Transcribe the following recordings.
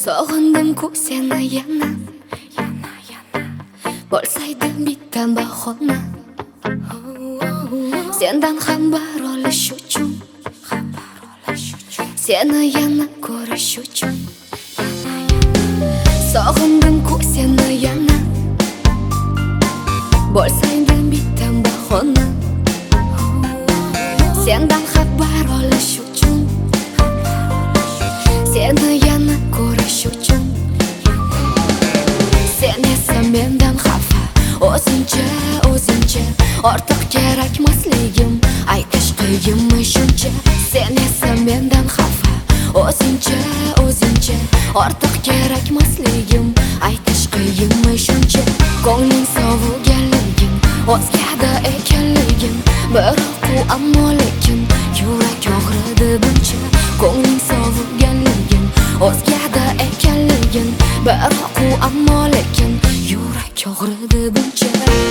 Sog'indim-ku seni yana bo'lsaydi bitta bahona sendan xabar olish uchun seni yana ko'rish uchun sog'indim-ku seni yana bo'lsaydi bitta bahona sendan xabar olish uchun seni yana ko'rish uchun sen esa mendan xafa o'zingcha ortiq kerakmasligim aytish qiyinmi shuncha sen esa mendan xafa o'zingcha ortiq kerakmasligim aytish qiyinmi shuncha ko'ngling soviganligim o'zgada ekanligim biroq u ammo lekin yurak og'ridi buncha ko'ngling soviganligim o'zgada ekanligim biroq u ammo lekin yurak og'ridi buncha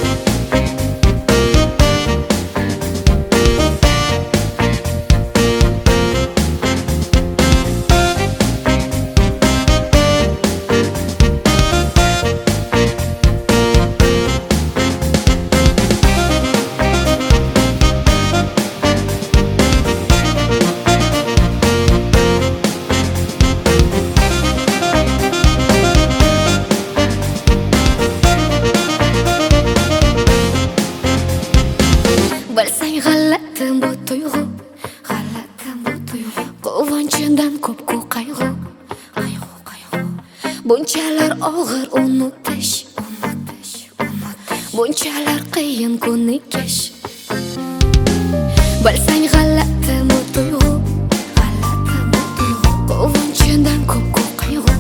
bilsang g'alatim bu tuyg'u quvonchimdan ko'p-ku qayg'u bunchalar og'ir unutish bunchalar qiyin ko'nikish bilsang g'alatim bu tuyg'u quvonchimdan ko'p-ku qayg'u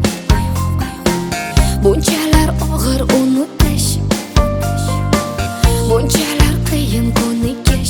bunchalar og'ir unutish bunchalar qiyin ko'nikish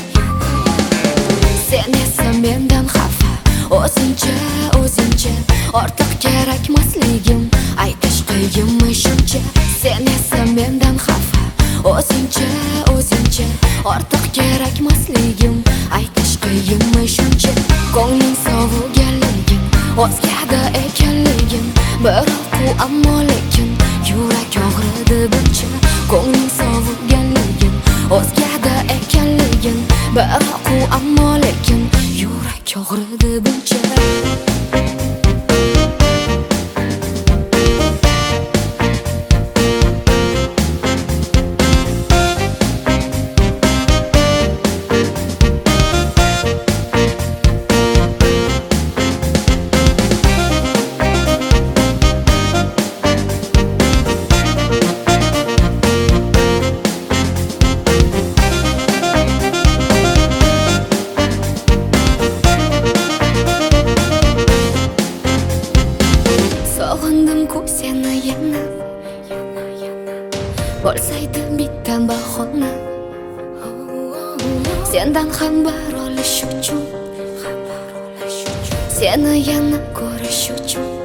sen esa mendan xafa o'zingcha ortiq kerakmasligim aytish qiyinmi shuncha sen esa mendan xafa o'zingcha ortiq kerakmasligim aytish qiyinmi shuncha ko'ngling soviganligim o'zgada ekanligim biroq u ammo lekin yurak og'ridi buncha ko'ngling soviganligim o'zgada ekanligim biroq u ammo lekin yurak og'ridi buncha sog'indim-ku seni yana bo'lsaydi bitta bahona sendan xabar olish uchun seni yana ko'rish uchun